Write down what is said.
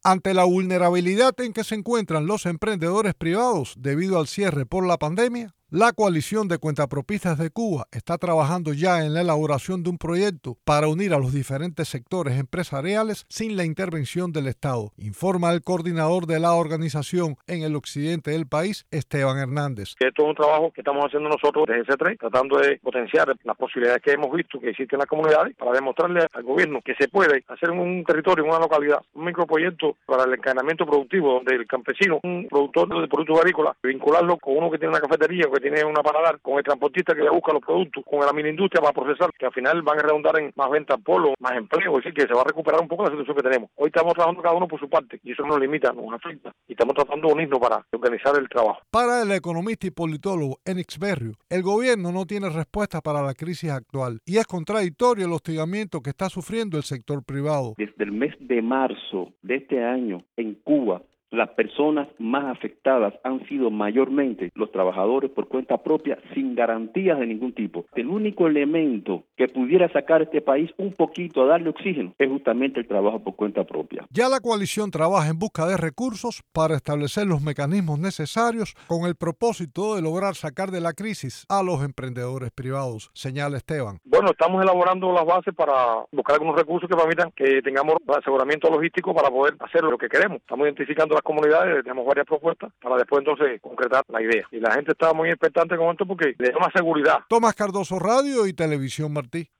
Ante la vulnerabilidad en que se encuentran los emprendedores privados debido al cierre por la pandemia, la coalición de cuentapropistas de Cuba está trabajando ya en la elaboración de un proyecto para unir a los diferentes sectores empresariales sin la intervención del Estado, informa el coordinador de la organización en el occidente del país, Esteban Hernández. Esto es un trabajo que estamos haciendo nosotros desde C3, tratando de potenciar las posibilidades que hemos visto que existen en las comunidades para demostrarle al gobierno que se puede hacer en un territorio, en una localidad, un microproyecto para el encadenamiento productivo donde el campesino, un productor de productos agrícolas, vincularlo con uno que tiene una cafetería, que tiene una paladar, con el transportista que le busca los productos, con la mini-industria para procesar, que al final van a redundar en más ventas al pueblo, más empleo, es decir, que se va a recuperar un poco la situación que tenemos. Hoy estamos trabajando cada uno por su parte y eso nos limita, nos afecta y estamos tratando de unirnos para organizar el trabajo. Para el economista y politólogo Enix Berrio, el gobierno no tiene respuesta para la crisis actual y es contradictorio el hostigamiento que está sufriendo el sector privado. Desde el mes de marzo de este año en Cuba, las personas más afectadas han sido mayormente los trabajadores por cuenta propia sin garantías de ningún tipo. El único elemento que pudiera sacar a este país un poquito a darle oxígeno es justamente el trabajo por cuenta propia. Ya la coalición trabaja en busca de recursos para establecer los mecanismos necesarios con el propósito de lograr sacar de la crisis a los emprendedores privados, señala Esteban. Bueno, estamos elaborando las bases para buscar algunos recursos que permitan que tengamos aseguramiento logístico para poder hacer lo que queremos. Estamos identificando las comunidades, tenemos varias propuestas para después entonces concretar la idea. Y la gente está muy expectante con esto porque le da más seguridad. Tomás Cardoso, Radio y Televisión Martí.